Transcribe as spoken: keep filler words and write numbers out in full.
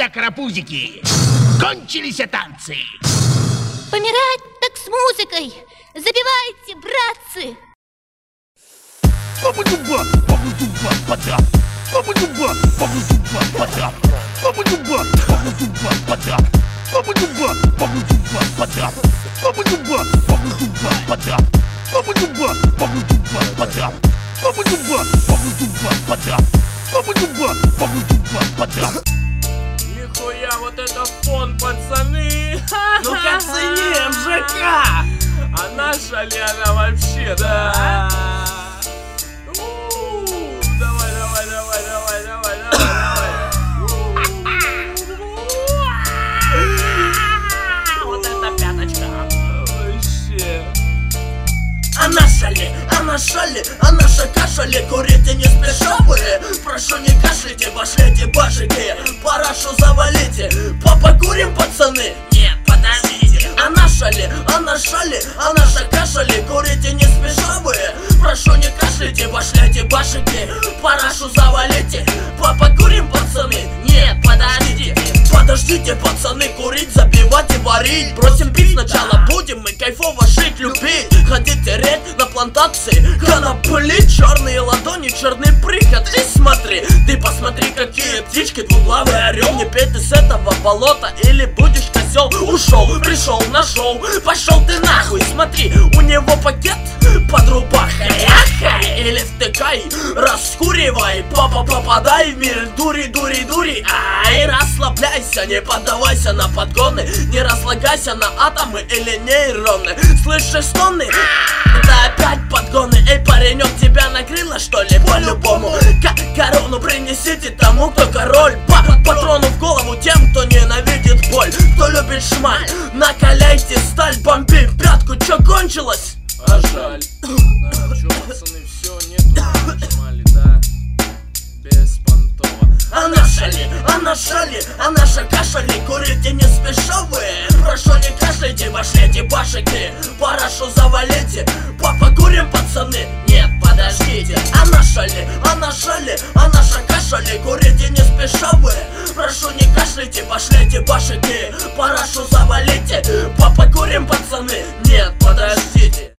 господа карапузики, кончились танцы. Помирать так с музыкой. Забивайте, братцы. Баба-дуба, баба-дуба, подап. Баба-дуба, баба-дуба, подап. Баба-дуба, баба-дуба, подап. Баба-дуба, баба-дуба, подап. Баба-дуба, баба-дуба, подап. Баба-дуба, баба-дуба, подап. Баба-дуба, баба-дуба, подап. Баба-дуба, баба-дуба, подап. Нихуя, вот это фон, пацаны! Ну-ка оценим, ЖК! А наша Лена вообще, да? У-у-у, Давай, давай, давай, давай, давай, давай, давай. Вот это пяточка! Вообще. А наша ли, а наша ли, а наша каша ли, курите не спеша вы. Прошу не кашляйте, пошлите башики, парашу завалите. Папа, курим, пацаны? Нет, подождите. А наша ли, а наша ли, а наша каша ли, курите не спеша вы. Прошу не кашляйте, пошлите башики, парашу завалите. Папа, курим, пацаны? Нет, подождите. Подождите, пацаны, курить, забивать и варить. Бросим пить сначала, будем мы кайфово жить, любить. Ходить, тереть на плантации конопли, черные ладони, черный приход. Ты смотри, ты посмотри, какие птички, двуглавый орел. Не пей ты с этого болота, или будешь козел. Ушел, пришел, нашел, пошел ты нахуй. Смотри, у него пакет под рубахой. Или втыкай, раскуривай, папа, попадай в мир дури, дури, дури. Ай, расслабляйся, не поддавайся на подгоны, не разлагайся на атомы или нейроны. Слышишь стоны? Это опять подгоны. Эй, паренек, тебя накрыло, что ли? По-любому, корону принесите тому, кто король. Па Патрону в голову тем, кто ненавидит боль, кто любит шмаль. Накаляйте сталь, бомби пятку, чё кончилось? А жаль. Да, чё, пацаны, все, нету шмали, да? Беспонтово. А наша ли, а наша ли, а наша каша ли, курите не спеша вы. Прошу не кашляйте, пошлите башики, парашу завалите. Папа, курим, пацаны? Нет, подождите. А наша ли, а наша ли, а наша каша ли, курите не спеша вы. Прошу не кашляйте, пошлите башики, парашу завалите. Папа, курим, пацаны? Нет, подождите.